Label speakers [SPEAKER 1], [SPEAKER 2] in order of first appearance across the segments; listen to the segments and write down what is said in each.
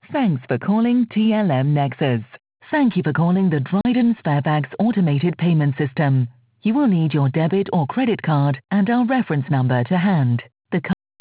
[SPEAKER 1] Thanks for calling TLM Nexus. Thank you for calling the Dryden Sparebags automated payment system. You will need your debit or credit card and our reference number to hand. The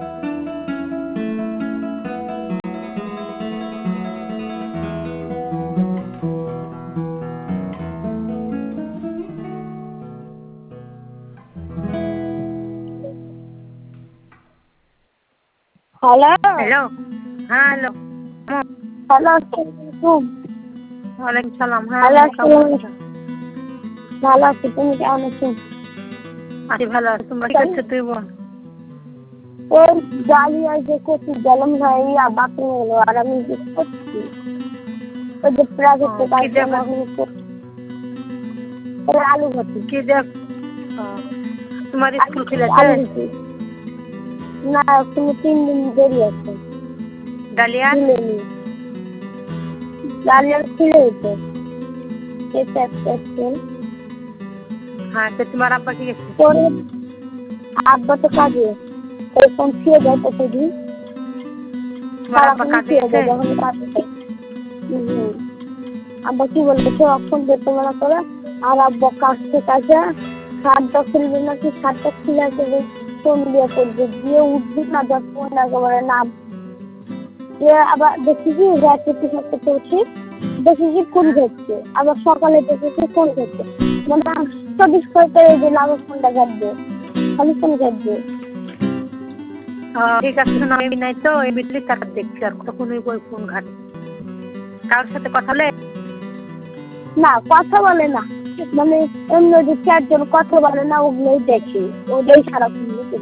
[SPEAKER 2] hello
[SPEAKER 3] hello, হ্যাঁ hello,
[SPEAKER 2] hello আসসালামু
[SPEAKER 3] ওয়ালাইকুম সালাম। হ্যাঁ
[SPEAKER 2] hello
[SPEAKER 3] কেমন আছো?
[SPEAKER 2] ভালো আছি, তুমি কেমন আছো?
[SPEAKER 3] আছি ভালো আছি। তোমরা কি করছো তুই বল?
[SPEAKER 2] ওই ডালিয়া যে করছি জলম ভাইয়া বাকি হলো আর আমি যে করছি ওই যে প্রাইভেট
[SPEAKER 3] কি দেখ
[SPEAKER 2] আলু ভাজি
[SPEAKER 3] কি দেখ তোমার স্কুল খুলেছে?
[SPEAKER 2] না তুমি 3 দিন দেরি আছে।
[SPEAKER 3] ডালিয়া
[SPEAKER 2] ডালিয়া খুলেছে
[SPEAKER 3] হ্যাঁ, তো তোমার আব্বা কি গেছে?
[SPEAKER 2] তোর আব্বা তো কাজে এরকম খেয়ে যায় তো সেদিন
[SPEAKER 3] তোমার আব্বা কাজে গেছে?
[SPEAKER 2] যখন কাজে আব্বা কি বলছে অক্ষণ দেখতে মনে করে আর আব্বা কাজতে কাজে শার্টটা খুলবে নাকি শার্টটা খুলে দেবে ফোন দিয়ে করবে দিয়ে উঠবে না যখন একেবারে না আবার দেখি কি রাত্রে থাকতে পড়ছি দেখি কি ফোন ঘটছে আবার সকালে দেখেছি ফোন ঘটছে মানে 24 ঘন্টা এই যে লাগো ফোনটা ঘাটবে খালি ফোন ঘাটবে।
[SPEAKER 3] ঠিক আছে, শোনো আমি নাই তো এই বিটলি তার দেখছি আর কখনোই ওই ফোন ঘাটে কারোর সাথে কথা বলে
[SPEAKER 2] না কথা বলে না মানে অন্য যে 4 জন কথা বলে না ওগুলোই দেখি ওটাই সারাক্ষণ দেখে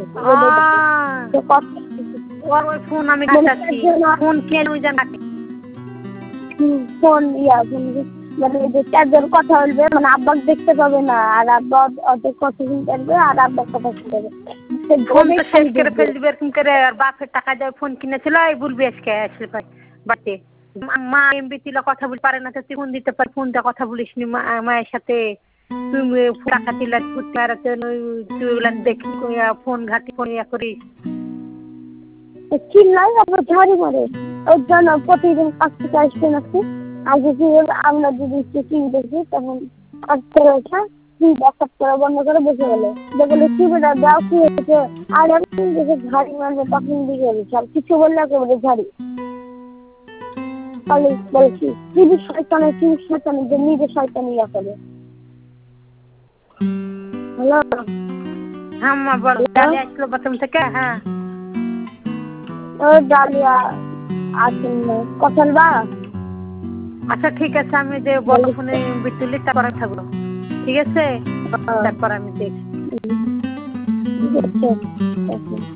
[SPEAKER 3] ওই ফোন আমি কাটাচ্ছি ফোন কেন ওই জানাতে
[SPEAKER 2] ফোন মানে যে 4 জন কথা বলবে মানে আব্বাক দেখতে পাবে না আর আব্বা ওদের কথা শুনতে পারবে আর আব্বার কথা শুনতে পারবে
[SPEAKER 3] ফোন তো শেষ করে ফেল দিবে এরকম করে আর বাপের টাকা দিয়ে ফোন কিনেছিল এই বলবি আজকে আসলে ভাই বাড়িতে মা এমবি ছিল কথা বলতে পারে না তো তুই ফোন দিতে পার ফোনটা কথা বলিস নি মায়ের সাথে তুমি টাকা দিলে ঘুরতে আর তুই ওগুলা দেখি ফোন ঘাটি ফোন ইয়া করিস
[SPEAKER 2] চিল্লাই আবার ঝাড়ি মারে ওর জন্য প্রতিদিন কাছ থেকে আসতে নাকি আর যদি আমরা যদি টিভি দেখি তখন আসতে রয়েছে ব্যাকআপ করা বন্ধ করে বসে গেলো বলে টিভিটা দাও কি হয়েছে আর একদিন দেখে ঝাড়ি মারবে তখন দিকে গেছে আর কিছু বললে একেবারে ঝাড়ি তাহলে বলছি টিভি শয়তানে যে নিজে শয়তানি ইয়া করে। হ্যালো
[SPEAKER 3] হ্যাঁ মা বল ডালিয়া আসলো প্রথম থেকে হ্যাঁ
[SPEAKER 2] ও ডালিয়া আসেন না কথা বলবা?
[SPEAKER 3] আচ্ছা ঠিক আছে আমি যে বড় ফোনে বিটুলি তারপরে থাকবো ঠিক আছে তারপর আমি দেখছি।
[SPEAKER 2] ঠিক আছে।